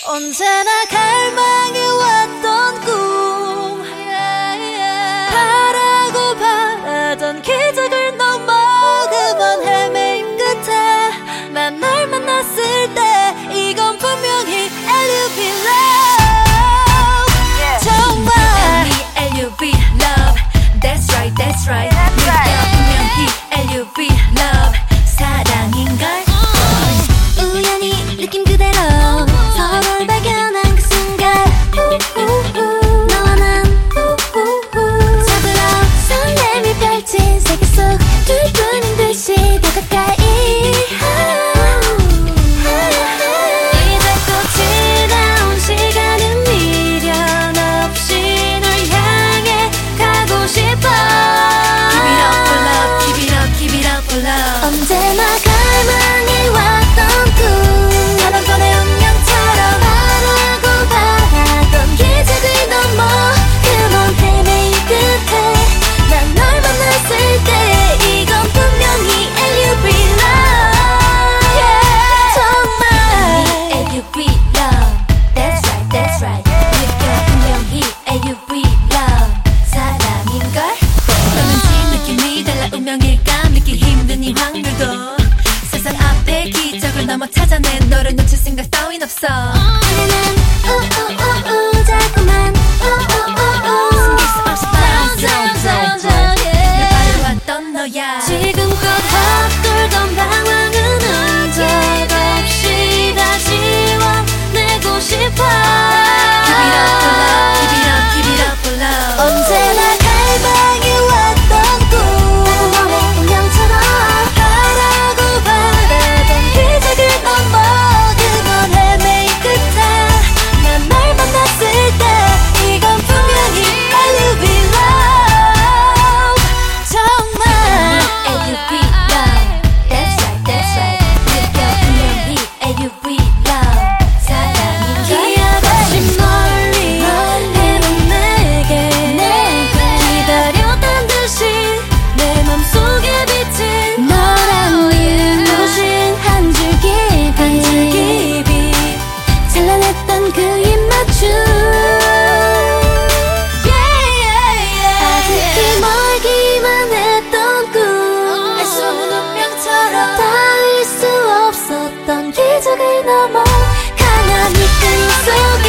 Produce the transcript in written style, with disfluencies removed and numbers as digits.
언제나 갈망해왔던 꿈 바라고 바라던 기적을 넘어 그만 헤맨 끝에 난 널 만났을 때 이건 분명히 LUV love 정말 LUV love That's right that's right 네가 분명히 LUV love 사랑인걸 우연히 느낌 그대로 서로를 발견한 그 순간 너와 난 잡으러 설렘이 펼친 세계 속 둘뿐인 듯이 더 가까이 이제 꽃이 나온 시간은 미련 없이 널 향해 가고 싶어 Keep it up for love Keep it up Keep it up for love 언제나 갈망해왔던 꿈 다른 번의 운명처럼 바라고 바라던 기적을 넘어 그먼 헤매인 끝에 난 널 만났을 때 이건 분명히 LUV love 정말 LUV love That's right that's right 네가 분명히 LUV love 사랑인걸 너는지 느낌이 달라 운명일까 믿기 힘든 이 확률도 세상 앞에 기적을 넘어 찾아낸 너를 놓칠 생각 따윈 없어 우리는 우우우우 자꾸만 숨길 수 없이 날 바래왔던 너야 지금껏 헛돌던 방황은 흔적 없이 다 지워내고 싶어 Keep it up for love Keep it up Keep it up for love 언제나 갈망해왔던 꿈 다른 번의 운명처럼 바라고 바라던 기적을 넘어 그먼 헤매인 끝에 난 널 만났을 때 이건 분명히 LUV love 정말 LUV love That's right that's right 네가 분명히 LUV love 사랑인걸 기약 없이 멀리 해본 내게 기다렸단 듯이 내 맘속에 비친 너란 눈부신 한 줄기 빛 찬란했던 그 입맞춤 아득히 멀기만 했던 꿈 알 수 없는 운명처럼 닿을 수 없었던 기적을 넘어 강한 이끌림 속에